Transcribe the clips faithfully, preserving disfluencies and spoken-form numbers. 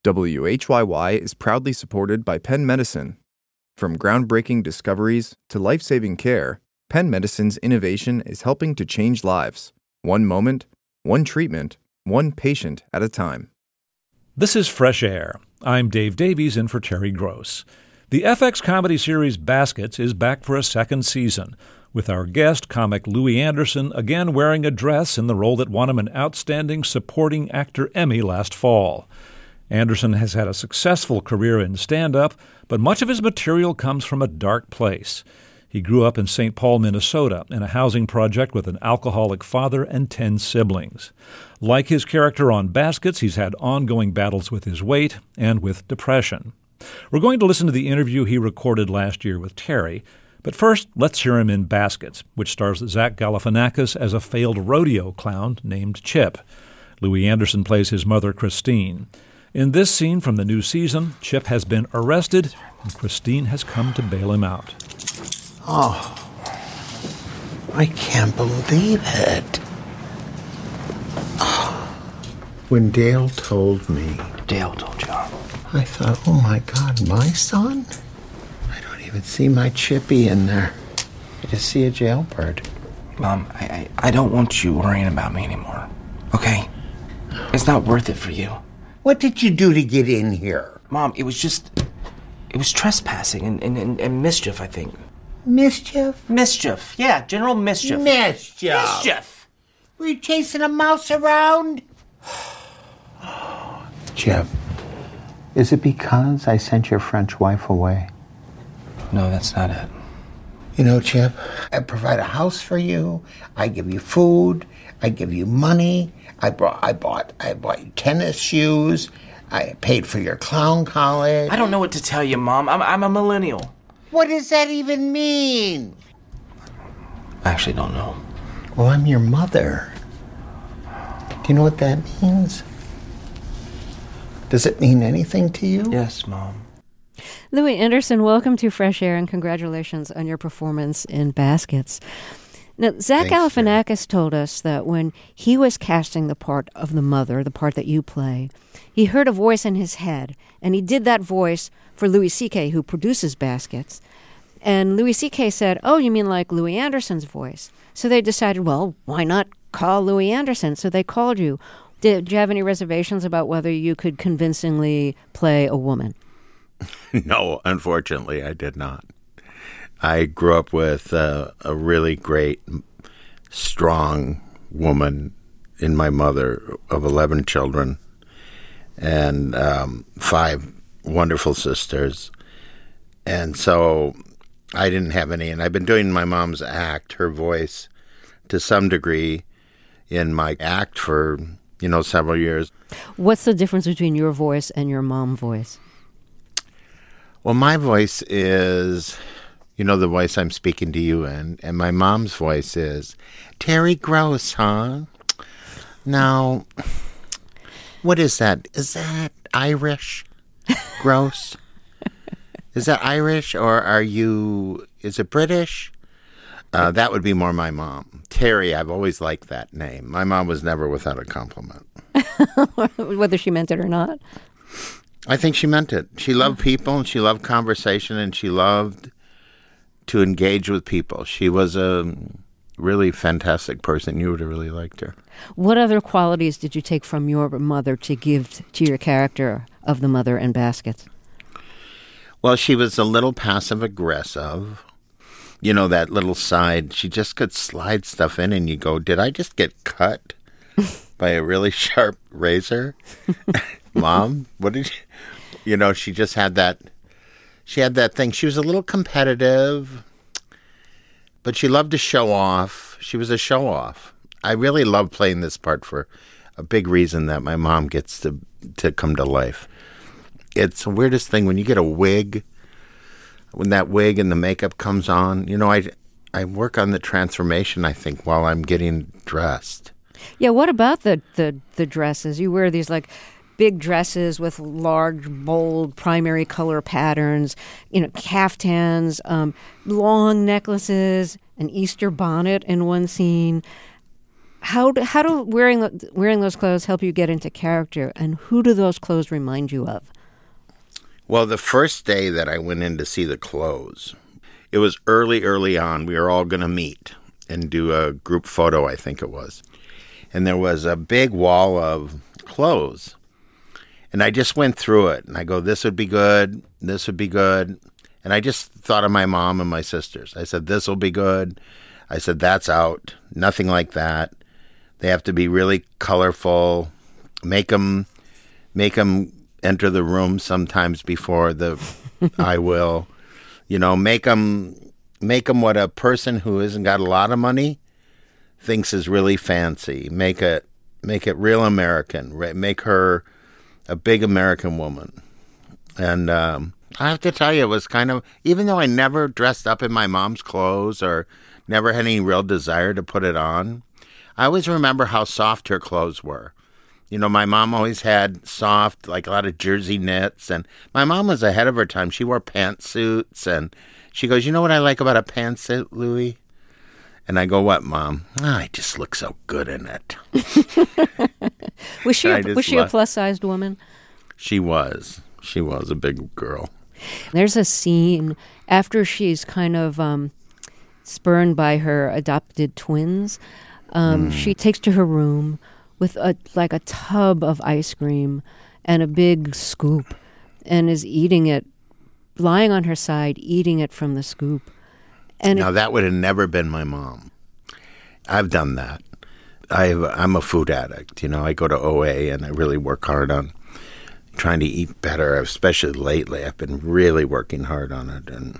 W H Y Y is proudly supported by Penn Medicine. From groundbreaking discoveries to life-saving care, Penn Medicine's innovation is helping to change lives, one moment, one treatment, one patient at a time. This is Fresh Air. I'm Dave Davies in for Terry Gross. The F X comedy series Baskets is back for a second season, with our guest, comic Louie Anderson, again wearing a dress in the role that won him an Outstanding Supporting Actor Emmy last fall. Anderson has had a successful career in stand-up, but much of his material comes from a dark place. He grew up in Saint Paul, Minnesota, in a housing project with an alcoholic father and ten siblings. Like his character on Baskets, he's had ongoing battles with his weight and with depression. We're going to listen to the interview he recorded last year with Terry, but first, let's hear him in Baskets, which stars Zach Galifianakis as a failed rodeo clown named Chip. Louie Anderson plays his mother, Christine. In this scene from the new season, Chip has been arrested, and Christine has come to bail him out. Oh, I can't believe it. Oh. When Dale told me... Dale told you? I thought, oh my God, my son? I don't even see my Chippy in there. I just see a jailbird. Mom, I, I, I don't want you worrying about me anymore, okay? It's not worth it for you. What did you do to get in here? Mom, it was just... It was trespassing and, and, and, and mischief, I think. Mischief? Mischief, yeah, general mischief. Mischief? Mischief! Were you chasing a mouse around? Oh, Chip, is it because I sent your French wife away? No, that's not it. You know, Chip, I provide a house for you. I give you food. I give you money. I brought, I bought, I bought you tennis shoes. I paid for your clown college. I don't know what to tell you, Mom. I'm, I'm a millennial. What does that even mean? I actually don't know. Well, I'm your mother. Do you know what that means? Does it mean anything to you? Yes, Mom. Louie Anderson, welcome to Fresh Air, and congratulations on your performance in Baskets. Now, Zach Galifianakis told us that when he was casting the part of the mother, the part that you play, he heard a voice in his head, and he did that voice for Louis C K, who produces Baskets. And Louis C K said, oh, you mean like Louie Anderson's voice? So they decided, well, why not call Louie Anderson? So they called you. Did you have any reservations about whether you could convincingly play a woman? No, unfortunately, I did not. I grew up with uh, a really great, strong woman in my mother of eleven children and um, five wonderful sisters. And so I didn't have any. And I've been doing my mom's act, her voice, to some degree in my act for, you know, several years. What's the difference between your voice and your mom voice? Well, my voice is... You know, the voice I'm speaking to you in, and my mom's voice is, Terry Gross, huh? Now, what is that? Is that Irish? Gross? Is that Irish, or are you, is it British? Uh, that would be more my mom. Terry, I've always liked that name. My mom was never without a compliment. Whether she meant it or not? I think she meant it. She loved people, and she loved conversation, and she loved... to engage with people. She was a really fantastic person. You would have really liked her. What other qualities did you take from your mother to give to your character of the mother in Baskets? Well, she was a little passive-aggressive. You know, that little side. She just could slide stuff in and you go, did I just get cut by a really sharp razor? Mom, what did you... You know, she just had that... She had that thing. She was a little competitive, but she loved to show off. She was a show-off. I really love playing this part for a big reason that my mom gets to to come to life. It's the weirdest thing when you get a wig, when that wig and the makeup comes on. You know, I, I work on the transformation, I think, while I'm getting dressed. Yeah, what about the, the, the dresses? You wear these, like... big dresses with large, bold, primary color patterns, you know, caftans, um, long necklaces, an Easter bonnet in one scene. How do, how do wearing wearing those clothes help you get into character, and who do those clothes remind you of? Well, the first day that I went in to see the clothes, it was early, early on. We were all going to meet and do a group photo, I think it was. And there was a big wall of clothes. And I just went through it, and I go, this would be good, this would be good. And I just thought of my mom and my sisters. I said, this will be good. I said, that's out. Nothing like that. They have to be really colorful. Make them, make them enter the room sometimes before the I will. You know, make them, make them what a person who hasn't got a lot of money thinks is really fancy. Make it, make it real American. Right? Make her a big American woman. And um, I have to tell you, it was kind of, even though I never dressed up in my mom's clothes or never had any real desire to put it on, I always remember how soft her clothes were. You know, my mom always had soft, like a lot of jersey knits, and my mom was ahead of her time. She wore pantsuits, and she goes, you know what I like about a pantsuit, Louie? And I go, what, Mom? Oh, I just look so good in it. was she, a, was she a plus-sized woman? She was. She was a big girl. There's a scene after she's kind of um, spurned by her adopted twins. Um, mm. She takes to her room with a like a tub of ice cream and a big scoop, and is eating it, lying on her side, eating it from the scoop. And now it, that would have never been my mom. I've done that. I've, I'm a food addict. You know, I go to O A and I really work hard on trying to eat better, especially lately. I've been really working hard on it. And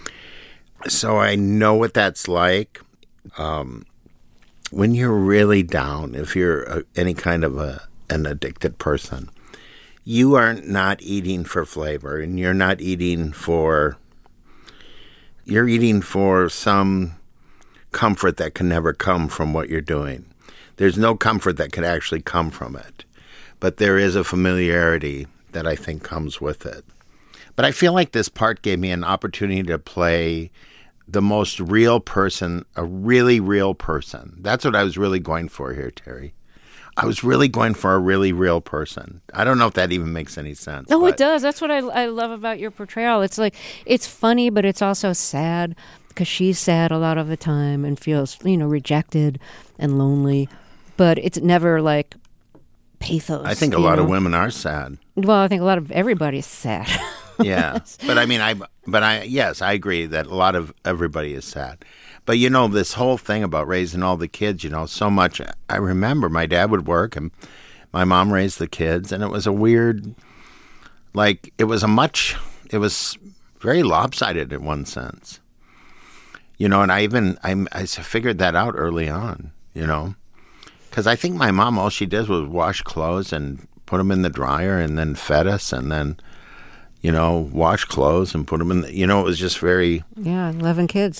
so I know what that's like. Um, when you're really down, if you're a, any kind of a, an addicted person, you are not eating for flavor, and you're not eating for, you're eating for some comfort that can never come from what you're doing. There's no comfort that could actually come from it. But there is a familiarity that I think comes with it. But I feel like this part gave me an opportunity to play the most real person, a really real person. That's what I was really going for here, Terry. I was really going for a really real person. I don't know if that even makes any sense. No, it does. That's what I, I love about your portrayal. It's like, it's funny, but it's also sad, because she's sad a lot of the time and feels, you know, rejected and lonely. But it's never like pathos. I think a lot know? of women are sad. Well, I think a lot of everybody's sad. Yeah, but I mean, I, but I, yes, I agree that a lot of everybody is sad. But you know, this whole thing about raising all the kids, you know, so much. I remember my dad would work and my mom raised the kids, and it was a weird, like, it was a much, it was very lopsided in one sense. You know, and I even, I, I figured that out early on, you know, because I think my mom, all she did was wash clothes and put them in the dryer and then fed us and then, you know, wash clothes and put them in, the, you know, it was just very. Yeah, eleven kids.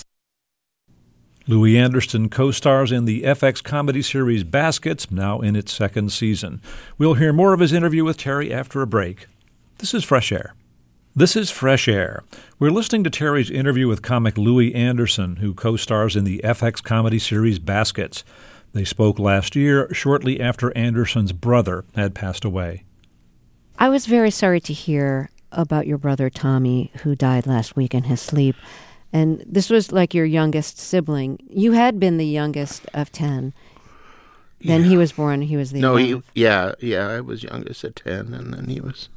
Louie Anderson co-stars in the F X comedy series Baskets, now in its second season. We'll hear more of his interview with Terry after a break. This is Fresh Air. This is Fresh Air. We're listening to Terry's interview with comic Louie Anderson, who co-stars in the F X comedy series Baskets. They spoke last year, shortly after Anderson's brother had passed away. I was very sorry to hear about your brother Tommy, who died last week in his sleep. And this was like your youngest sibling. You had been the youngest of ten. Then yeah. He was born. He was the no. eleventh. He, yeah, yeah. I was youngest at ten, and then he was.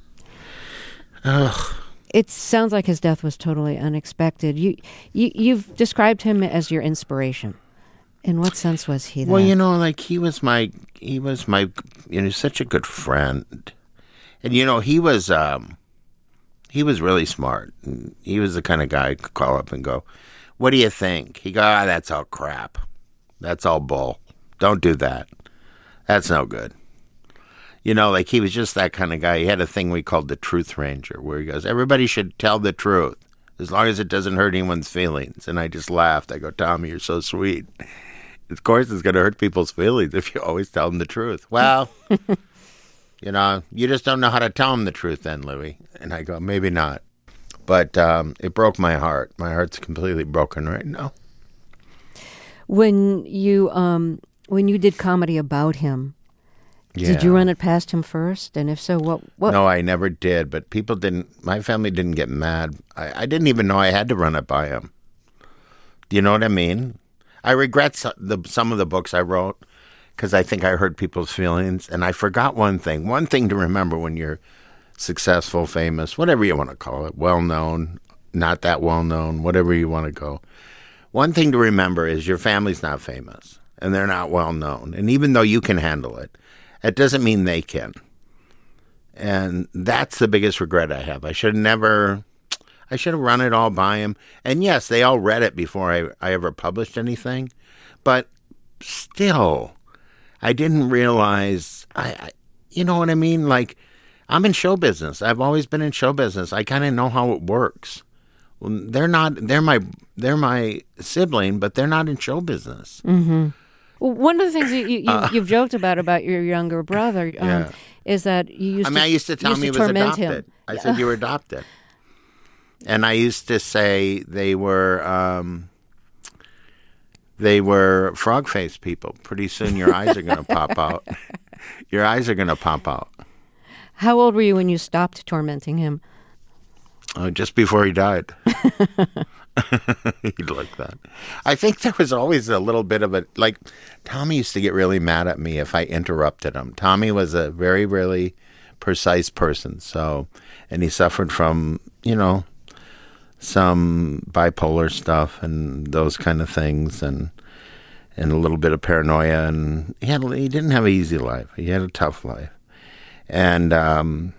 Ugh. It sounds like his death was totally unexpected. You, you, you've described him as your inspiration. In what sense was he that? Well, you know, like he was my, he was my, you know, such a good friend, and you know, he was. Um, He was really smart. He was the kind of guy I could call up and go, what do you think? He'd go, ah, that's all crap. That's all bull. Don't do that. That's no good. You know, like he was just that kind of guy. He had a thing we called the Truth Ranger, where he goes, everybody should tell the truth, as long as it doesn't hurt anyone's feelings. And I just laughed. I go, Tommy, you're so sweet. Of course it's going to hurt people's feelings if you always tell them the truth. Well... You know, you just don't know how to tell them the truth then, Louie. And I go, maybe not. But um, it broke my heart. My heart's completely broken right now. When you um, when you did comedy about him, Yeah. did you run it past him first? And if so, what? what? No, I never did. But people didn't. My family didn't get mad. I, I didn't even know I had to run it by him. Do you know what I mean? I regret some, the, some of the books I wrote because I think I hurt people's feelings. And I forgot one thing. One thing to remember when you're successful, famous, whatever you want to call it, well-known, not that well-known, whatever you want to go. One thing to remember is your family's not famous and they're not well-known. And even though you can handle it, it doesn't mean they can. And that's the biggest regret I have. I should have never, I should have run it all by him. And yes, they all read it before I, I ever published anything. But still, I didn't realize, I, I you know what I mean? Like, I'm in show business. I've always been in show business. I kind of know how it works. Well, they're not, they're my, they're my sibling, but they're not in show business. Mm-hmm. Well, one of the things that you, you, uh, you've joked about about your younger brother um, yeah. is that you used I to mean, I used to tell him he was adopted. Him. I said, you were adopted. And I used to say they were um, they were frog-faced people. Pretty soon your eyes are going to pop out. Your eyes are going to pop out. How old were you when you stopped tormenting him? Oh, just before he died. He'd like that. I think there was always a little bit of a, like, Tommy used to get really mad at me if I interrupted him. Tommy was a very, really precise person. So, and he suffered from, you know, some bipolar stuff and those kind of things, and and a little bit of paranoia. And he had, he didn't have an easy life. He had a tough life. And, um,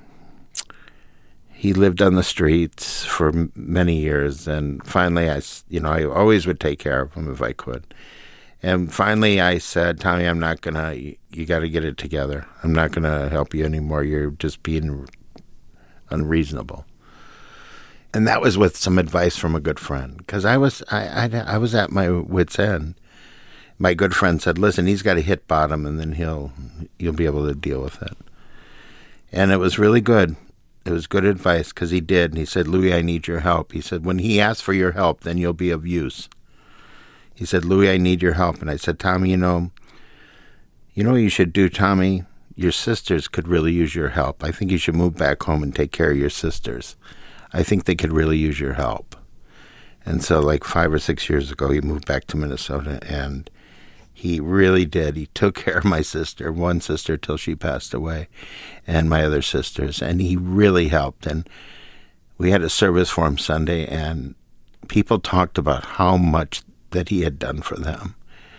he lived on the streets for many years, and finally, I, you know, I always would take care of him if I could. And finally, I said, Tommy, I'm not gonna. You, you got to get it together. I'm not gonna help you anymore. You're just being unreasonable. And that was with some advice from a good friend, because I was, I, I, I was at my wit's end. My good friend said, "Listen, he's got to hit bottom, and then he'll, you'll be able to deal with it." And it was really good. It was good advice, because he did. And he said, Louis, I need your help. He said, when he asks for your help, then you'll be of use. He said, Louis, I need your help. And I said, Tommy, you know, you know what you should do, Tommy? Your sisters could really use your help. I think you should move back home and take care of your sisters. I think they could really use your help. And so like five or six years ago, he moved back to Minnesota, and he really did. He took care of my sister, one sister till she passed away, and my other sisters, and he really helped. And we had a service for him Sunday, and people talked about how much that he had done for them.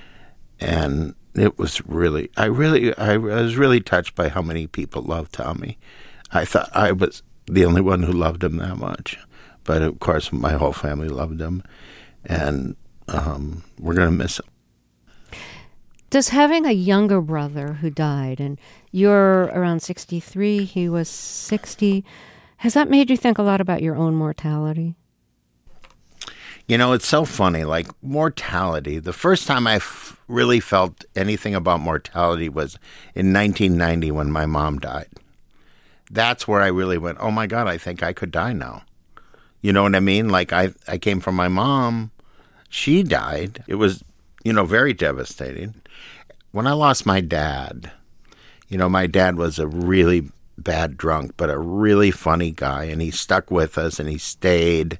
And it was really, I really, I was really touched by how many people loved Tommy. I thought I was the only one who loved him that much. But of course, my whole family loved him, and um, we're going to miss him. Does having a younger brother who died, and you're around sixty-three, he was sixty, has that made you think a lot about your own mortality? You know, it's so funny, like mortality. The first time I f- really felt anything about mortality was in nineteen ninety when my mom died. That's where I really went, oh my God, I think I could die now. You know what I mean? Like I, I came from my mom. She died. It was, you know, very devastating. When I lost my dad, you know, my dad was a really bad drunk, but a really funny guy, and he stuck with us, and he stayed.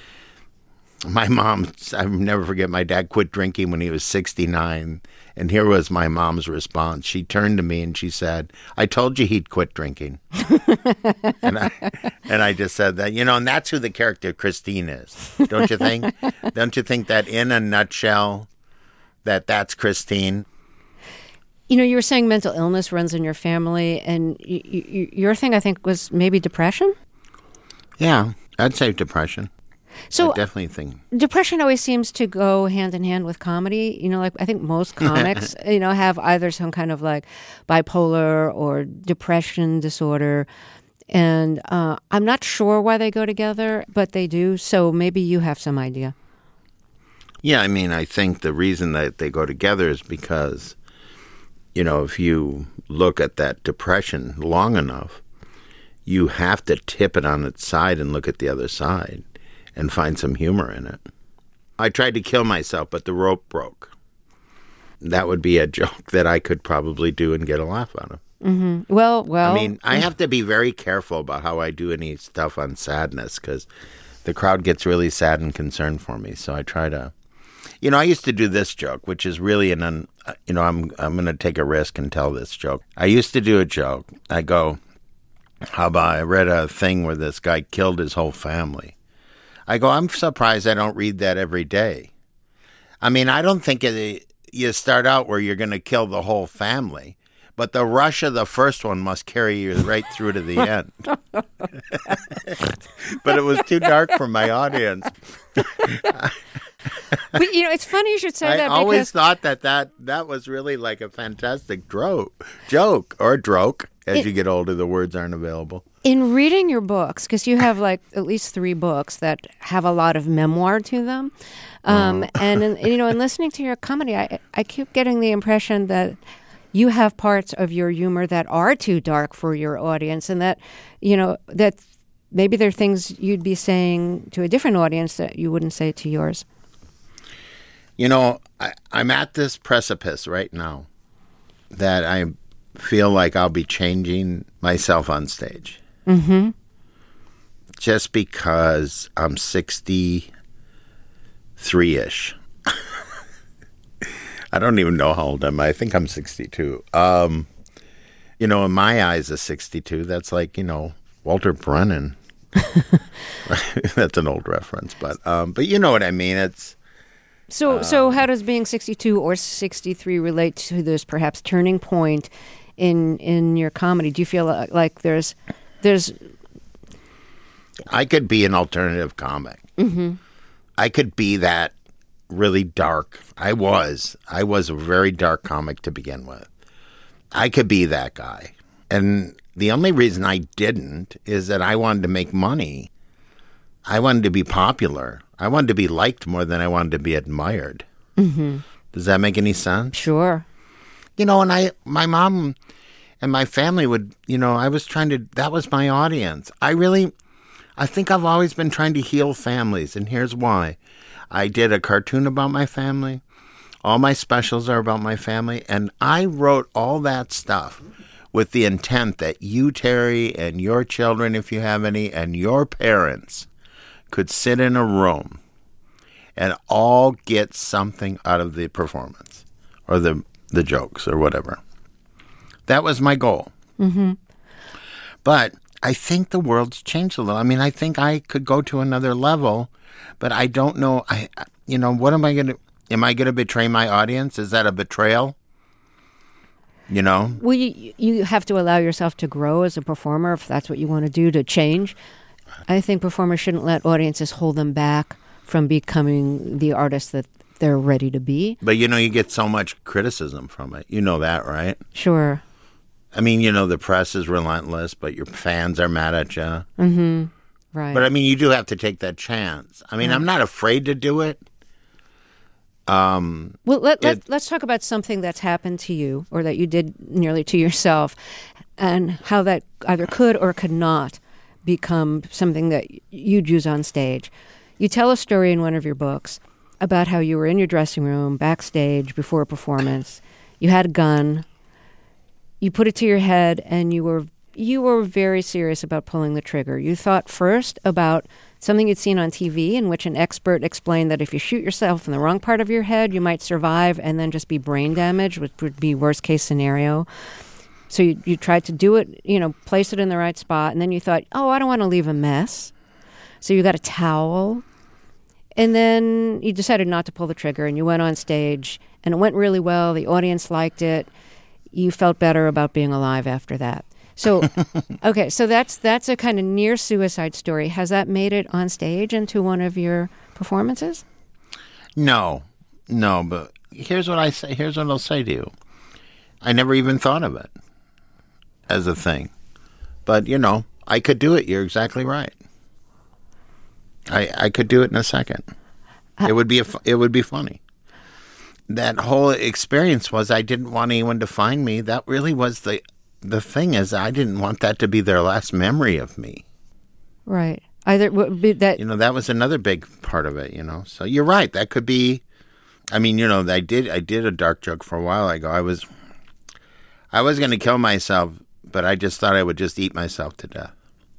My mom, I'll never forget, my dad quit drinking when he was sixty-nine, and here was my mom's response. She turned to me and she said, I told you he'd quit drinking. and, I, and I just said that, you know, and that's who the character Christine is, don't you think? Don't you think that in a nutshell, that that's Christine? You know, you were saying mental illness runs in your family, and y- y- your thing, I think, was maybe depression? Yeah, I'd say depression. So I definitely think depression always seems to go hand in hand with comedy. You know, like I think most comics, you know, have either some kind of like bipolar or depression disorder. And uh, I'm not sure why they go together, but they do. So maybe you have some idea. Yeah, I mean, I think the reason that they go together is because, you know, if you look at that depression long enough, you have to tip it on its side and look at the other side and find some humor in it. I tried to kill myself, but the rope broke. that would be a joke that I could probably do and get a laugh out of. Mm-hmm. Well, well. I mean, I have to be very careful about how I do any stuff on sadness because the crowd gets really sad and concerned for me. So I try to, you know, I used to do this joke, which is really an, un, you know, I'm I'm going to take a risk and tell this joke. I used to do a joke. I go, how about I read a thing where this guy killed his whole family. I go, I'm surprised I don't read that every day. I mean, I don't think it, you start out where you're going to kill the whole family. But the rush of the first one must carry you right through to the end. But it was too dark for my audience. But, you know, it's funny you should say I that. I always because thought that, that that was really like a fantastic dro- joke or droke. As it, you get older, the words aren't available. In reading your books, because you have like at least three books that have a lot of memoir to them, um, oh. and in, you know, in listening to your comedy, I I keep getting the impression that you have parts of your humor that are too dark for your audience, and that, you know, that maybe there are things you'd be saying to a different audience that you wouldn't say to yours. You know, I, I'm at this precipice right now that I feel like I'll be changing myself on stage. Mm-hmm. Just because I'm sixty-three-ish. I don't even know how old am I. I think I'm sixty-two. Um, you know, in my eyes, a sixty-two, that's like, you know, Walter Brennan. That's an old reference, but um, but you know what I mean. It's so. Um, so, how does being sixty-two or sixty-three relate to this perhaps turning point in in your comedy? Do you feel like, like there's there's? I could be an alternative comic. Mm-hmm. I could be that. Really dark. I was. I was a very dark comic to begin with. I could be that guy. And the only reason I didn't is that I wanted to make money. I wanted to be popular. I wanted to be liked more than I wanted to be admired. Mm-hmm. Does that make any sense? Sure. You know, and I, my mom and my family would, you know, I was trying to, that was my audience. I really, I think I've always been trying to heal families, and here's why. I did a cartoon about my family. All my specials are about my family. And I wrote all that stuff with the intent that you, Terry, and your children, if you have any, and your parents could sit in a room and all get something out of the performance or the, the jokes or whatever. That was my goal. Mm-hmm. But I think the world's changed a little. I mean, I think I could go to another level. But I don't know, I, you know, what am I going to, am I going to betray my audience? Is that a betrayal? You know? Well, you, you have to allow yourself to grow as a performer if that's what you want to do, to change. I think performers shouldn't let audiences hold them back from becoming the artist that they're ready to be. But, you know, you get so much criticism from it. You know that, right? Sure. I mean, you know, the press is relentless, but your fans are mad at you. Mm-hmm. Right. But, I mean, you do have to take that chance. I mean, right. I'm not afraid to do it. Um, well, let, let, it, let's talk about something that's happened to you or that you did nearly to yourself and how that either could or could not become something that you'd use on stage. You tell a story in one of your books about how you were in your dressing room, backstage, before a performance. You had a gun. You put it to your head, and you were you were very serious about pulling the trigger. You thought first about something you'd seen on T V in which an expert explained that if you shoot yourself in the wrong part of your head, you might survive and then just be brain damage, which would be worst case scenario. So you, you tried to do it, you know, place it in the right spot, and then you thought, oh, I don't want to leave a mess. So you got a towel, and then you decided not to pull the trigger, and you went on stage, and it went really well. The audience liked it. You felt better about being alive after that. So, okay, so that's that's a kind of near suicide story. Has that made it on stage into one of your performances? No, no. But here's what I say. Here's what I'll say to you. I never even thought of it as a thing. But you know, I could do it. You're exactly right. I I could do it in a second. Uh, it would be a, it would be funny. That whole experience was I didn't want anyone to find me. That really was the. The thing is, I didn't want that to be their last memory of me. Right. Either that you know that was another big part of it. You know, so you're right. That could be, I mean, you know, I did I did a dark joke for a while ago. I was I was going to kill myself, but I just thought I would just eat myself to death.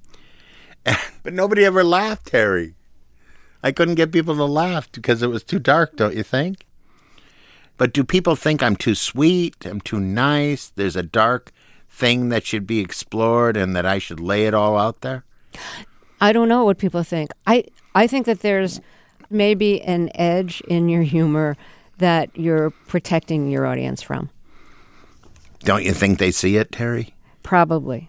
But nobody ever laughed, Terry. I couldn't get people to laugh because it was too dark, don't you think? But do people think I'm too sweet, I'm too nice, there's a dark thing that should be explored and that I should lay it all out there? I don't know what people think. I, I think that there's maybe an edge in your humor that you're protecting your audience from. Don't you think they see it, Terry? Probably.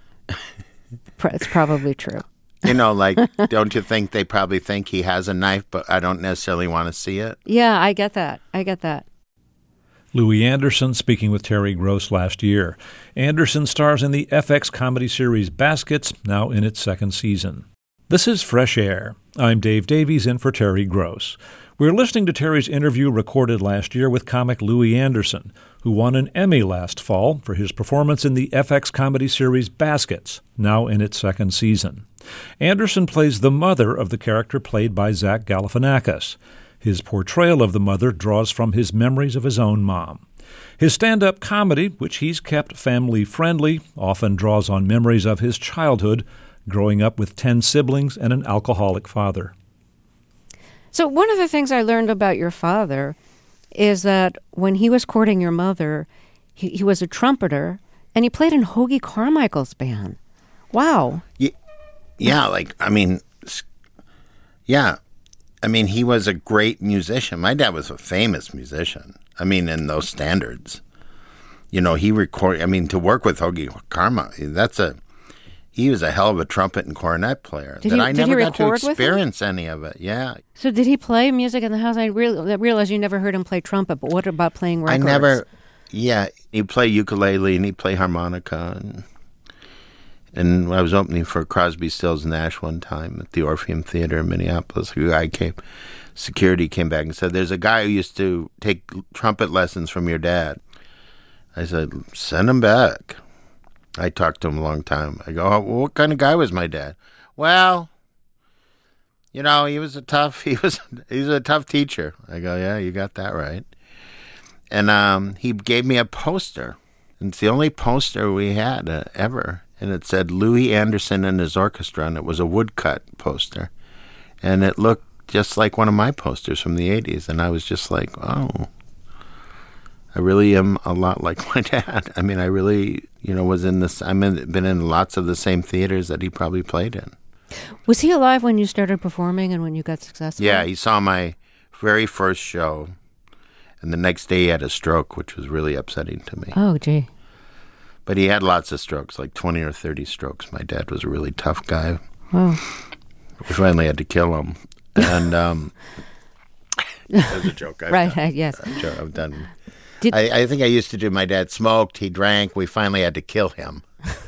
It's probably true. You know, like, don't you think they probably think he has a knife, but I don't necessarily want to see it? Yeah, I get that. I get that. Louis Anderson speaking with Terry Gross last year. Anderson stars in the F X comedy series Baskets, now in its second season. This is Fresh Air. I'm Dave Davies in for Terry Gross. We're listening to Terry's interview recorded last year with comic Louis Anderson, who won an Emmy last fall for his performance in the F X comedy series Baskets, now in its second season. Anderson plays the mother of the character played by Zach Galifianakis. His portrayal of the mother draws from his memories of his own mom. His stand-up comedy, which he's kept family-friendly, often draws on memories of his childhood, growing up with ten siblings and an alcoholic father. So one of the things I learned about your father is that when he was courting your mother, he, he was a trumpeter, and he played in Hoagy Carmichael's band. Wow. Yeah, yeah, like, I mean, yeah. I mean, he was a great musician. My dad was a famous musician. I mean, in those standards. You know, he recorded, I mean, to work with Hoagy Carmichael, that's a, he was a hell of a trumpet and cornet player. Did that he, I did never he got to record with him? experience any of it. Yeah. So did he play music in the house? I real, I realize you never heard him play trumpet, but what about playing records? I never, yeah, he'd play ukulele and he'd play harmonica. And, and I was opening for Crosby, Stills, Nash one time at the Orpheum Theater in Minneapolis. A guy came, security came back and said, "There's a guy who used to take trumpet lessons from your dad." I said, "Send him back." I talked to him a long time. I go, "Oh, well, what kind of guy was my dad?" "Well, you know, he was a tough, he was, he was a tough teacher." I go, "Yeah, you got that right." And um, he gave me a poster. And it's the only poster we had uh, ever. And it said Louis Anderson and his orchestra, and it was a woodcut poster. And it looked just like one of my posters from the eighties. And I was just like, oh, I really am a lot like my dad. I mean, I really, you know, was in this, I've been in lots of the same theaters that he probably played in. Was he alive when you started performing and when you got successful? Yeah, he saw my very first show. And the next day he had a stroke, which was really upsetting to me. Oh, gee. But he had lots of strokes, like twenty or thirty strokes. My dad was a really tough guy. Oh. We finally had to kill him. And um, that was a joke. I've right, done. yes. A joke I've done. Did, I, I think I used to do, my dad smoked, he drank, we finally had to kill him.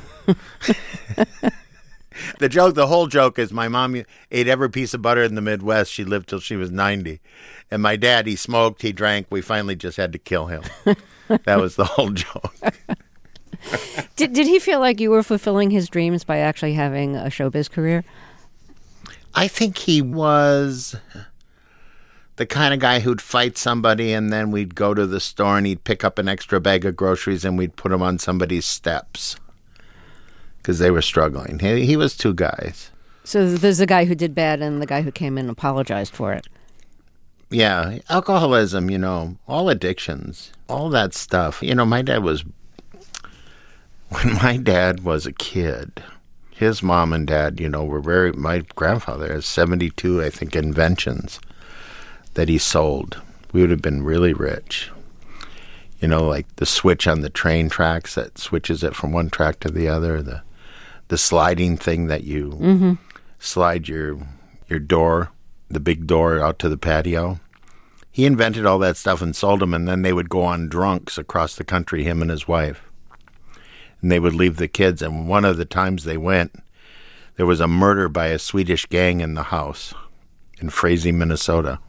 The joke, the whole joke is my mom ate every piece of butter in the Midwest. She lived till she was ninety. And my dad, he smoked, he drank, we finally just had to kill him. That was the whole joke. Did did he feel like you were fulfilling his dreams by actually having a showbiz career? I think he was the kind of guy who'd fight somebody and then we'd go to the store and he'd pick up an extra bag of groceries and we'd put them on somebody's steps because they were struggling. He, he was two guys. So there's the guy who did bad and the guy who came in and apologized for it. Yeah, alcoholism, you know, all addictions, all that stuff. You know, my dad was... When my dad was a kid, his mom and dad, you know, were very, my grandfather has seventy-two, I think, inventions that he sold. We would have been really rich. You know, like the switch on the train tracks that switches it from one track to the other, the the sliding thing that you mm-hmm. slide your your door, the big door out to the patio. He invented all that stuff and sold them, and then they would go on drunks across the country, him and his wife. And they would leave the kids. And one of the times they went, there was a murder by a Swedish gang in the house in Frazee, Minnesota.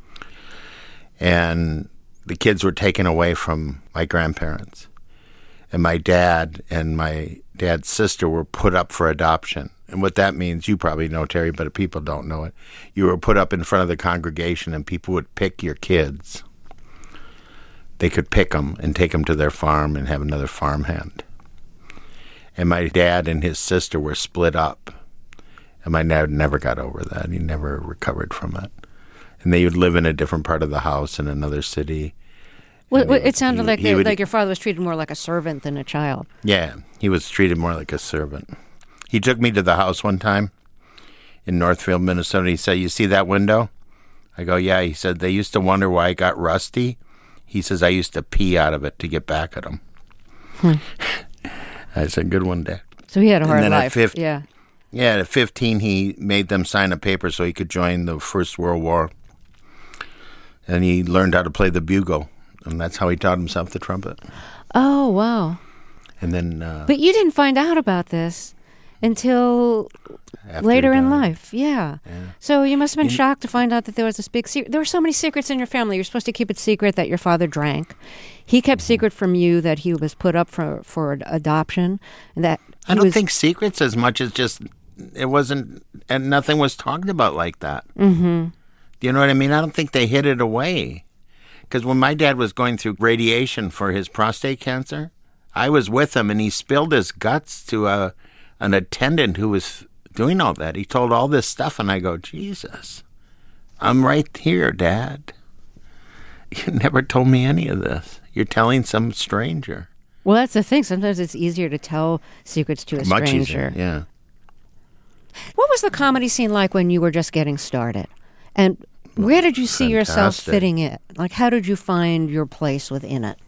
And the kids were taken away from my grandparents. And my dad and my dad's sister were put up for adoption. And what that means, you probably know, Terry, but people don't know it. You were put up in front of the congregation and people would pick your kids. they could pick them and take them to their farm and have another farmhand. And my dad and his sister were split up. And my dad never got over that. He never recovered from it. And they would live in a different part of the house in another city. Well, And he it would- sounded he- like he they, would- like your father was treated more like a servant than a child. Yeah, he was treated more like a servant. He took me to the house one time in Northfield, Minnesota. He said, "You see that window?" I go, "Yeah." He said, "They used to wonder why it got rusty." He says, "I used to pee out of it to get back at them." Hmm. I said, "Good one, Dad." So he had a And hard then at life. fif- yeah. Yeah, at fifteen, he made them sign a paper so he could join the First World War. And he learned how to play the bugle. And that's how he taught himself the trumpet. Oh, wow. And then... Uh, But you didn't find out about this until after later he in died. life. Yeah. So you must have been shocked to find out that there was this big secret. There were so many secrets in your family. You're supposed to keep it secret that your father drank. He kept secret from you that he was put up for, for adoption. And that I he don't was, think secrets as much as just it wasn't, and nothing was talked about like that. Mm-hmm. Do you know what I mean? I don't think they hid it away. Because when my dad was going through radiation for his prostate cancer, I was with him, and he spilled his guts to a an attendant who was doing all that. He told all this stuff, and I go, Jesus, I'm right here, Dad. You never told me any of this. You're telling some stranger. Well, that's the thing. Sometimes it's easier to tell secrets to a Much stranger. easier, yeah. What was the comedy scene like when you were just getting started? And where did you see yourself Fantastic. fitting in? Like, how did you find your place within it?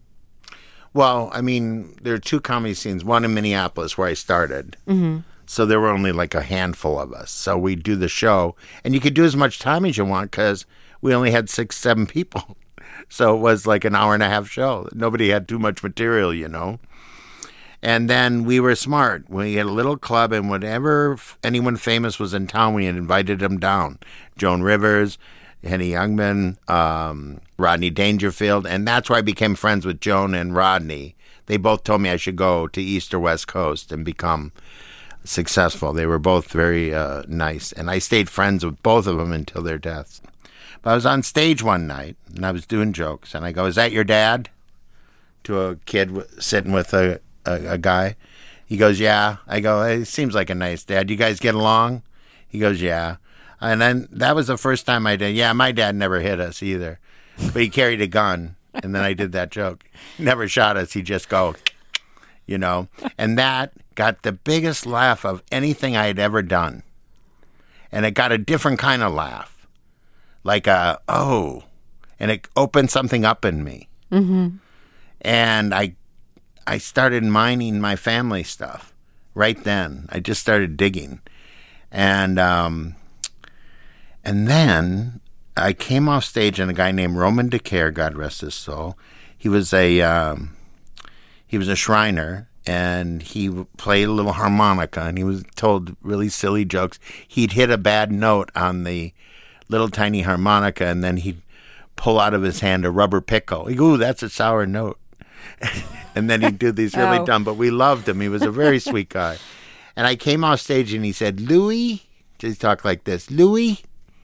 Well, I mean, there are two comedy scenes, one in Minneapolis where I started. Mm-hmm. So there were only like a handful of us. So we'd do the show, and you could do as much time as you want because we only had six, seven people. So it was like an hour and a half show. Nobody had too much material, you know. And then we were smart. We had a little club, and whenever f- anyone famous was in town, we had invited them down. Joan Rivers, Henny Youngman, um, Rodney Dangerfield, and that's where I became friends with Joan and Rodney. They both told me I should go to East or West Coast and become successful. They were both very uh, nice, and I stayed friends with both of them until their deaths. But I was on stage one night, and I was doing jokes, and I go, "Is that your dad?" to a kid w- sitting with a, a, a guy. He goes, "Yeah." I go, "It seems like a nice dad. You guys get along?" He goes, "Yeah." And then that was the first time I did. Yeah, my dad never hit us either, but he carried a gun, and then I did that joke. He never shot us. He just go, you know. And that got the biggest laugh of anything I had ever done. And it got a different kind of laugh, like a, oh, and it opened something up in me. Mm-hmm. And I, I started mining my family stuff right then. I just started digging. And, um... And then I came off stage, and a guy named Roman DeCare, God rest his soul, he was a um, he was a Shriner, and he played a little harmonica, and he was told really silly jokes. He'd hit a bad note on the little tiny harmonica, and then he'd pull out of his hand a rubber pickle. He'd go, "Ooh, that's a sour note." And then he'd do these really Oh. dumb, but we loved him. He was a very sweet guy. And I came off stage, and he said, "Louis," just talk like this, "Louis,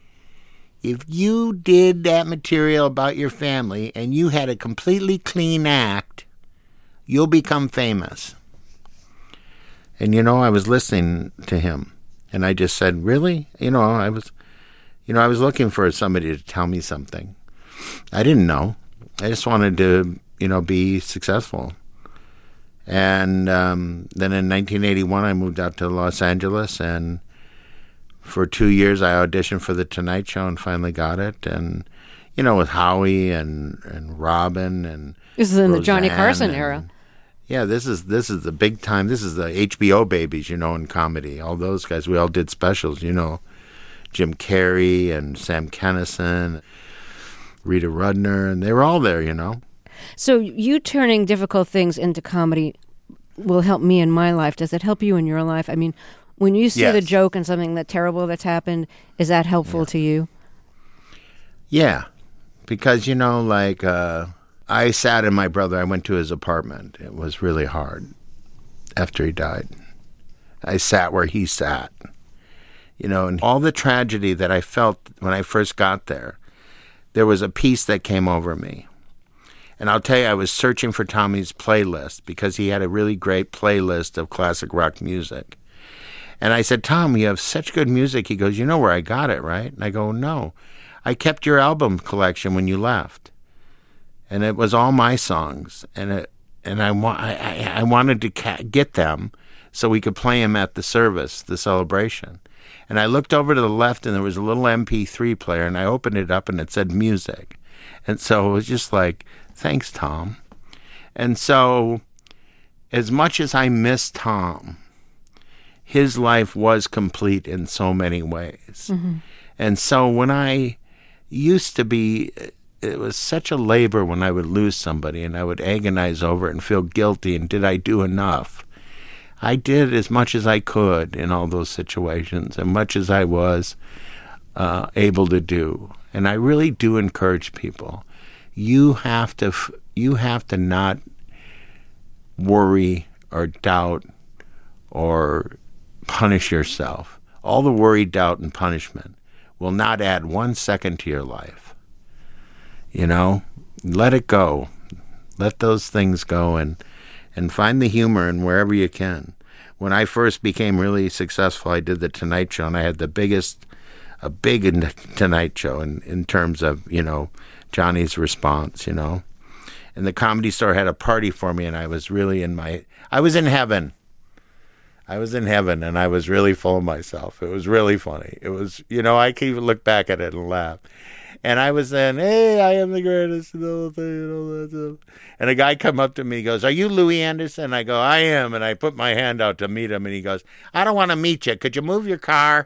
if you did that material about your family and you had a completely clean act, you'll become famous." And, you know, I was listening to him, and I just said, "Really?" You know, I was, you know, I was looking for somebody to tell me something. I didn't know. I just wanted to, you know, be successful. And um, then in nineteen eighty-one, I moved out to Los Angeles, and for two years, I auditioned for The Tonight Show and finally got it. And, you know, with Howie and, and Robin and This is in the Johnny Roseanne Carson and- era. Yeah, this is this is the big time. This is the H B O babies, you know, in comedy. All those guys, we all did specials, you know. Jim Carrey and Sam Kinison, Rita Rudner, and they were all there, you know. So you turning difficult things into comedy will help me in my life. Does it help you in your life? I mean, when you see Yes. the joke and something that terrible that's happened, is that helpful to you? Yeah, because, you know, like, uh, I sat in my brother, I went to his apartment. It was really hard after he died. I sat where he sat, you know, and all the tragedy that I felt when I first got there, there was a peace that came over me. And I'll tell you, I was searching for Tommy's playlist because he had a really great playlist of classic rock music. And I said, Tom, you have such good music. He goes, you know where I got it, right? And I go, no. I kept your album collection when you left. And it was all my songs. And it, and I, wa- I, I, I wanted to ca- get them so we could play them at the service, the celebration. And I looked over to the left, and there was a little M P three player, and I opened it up, and it said music. And so it was just like, thanks, Tom. And so as much as I miss Tom, his life was complete in so many ways. Mm-hmm. And so when I used to be, it was such a labor when I would lose somebody, and I would agonize over it and feel guilty, and did I do enough? I did as much as I could in all those situations, as much as I was uh, able to do. And I really do encourage people. You have to, you have to not worry or doubt or punish yourself. All the worry, doubt, and punishment will not add one second to your life. You know, let it go. Let those things go, and and find the humor in wherever you can. When I first became really successful, I did the Tonight Show, and I had the biggest, a big Tonight Show in, in terms of, you know, Johnny's response, you know. And the Comedy Store had a party for me, and I was really in my, I was in heaven. I was in heaven, and I was really full of myself. It was really funny. It was, you know, I can even look back at it and laugh. And I was saying, hey, I am the greatest and all that, and all that stuff. And a guy come up to me, he goes, are you Louis Anderson? I go, I am. And I put my hand out to meet him, and he goes, I don't want to meet you. Could you move your car?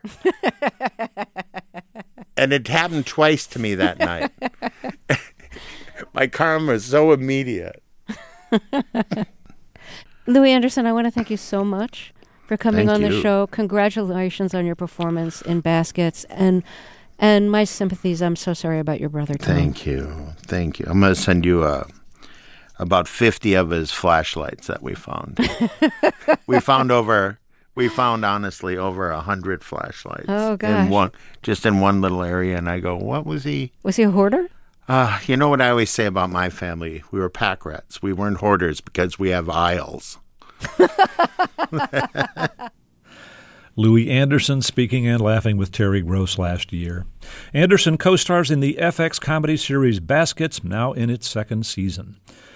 And it happened twice to me that night. My karma was so immediate. Louis Anderson, I want to thank you so much for coming Thank on the you. show. Congratulations on your performance in Baskets. And and my sympathies. I'm so sorry about your brother, Tom. Thank you. Thank you. I'm going to send you uh, about fifty of his flashlights that we found. we found over, we found honestly over one hundred flashlights. Oh, gosh. In one, just in one little area. And I go, what was he? Was he a hoarder? Uh, you know what I always say about my family? We were pack rats. We weren't hoarders because we have aisles. Louis Anderson speaking and laughing with Terry Gross last year. Anderson co-stars in the F X comedy series Baskets, now in its second season.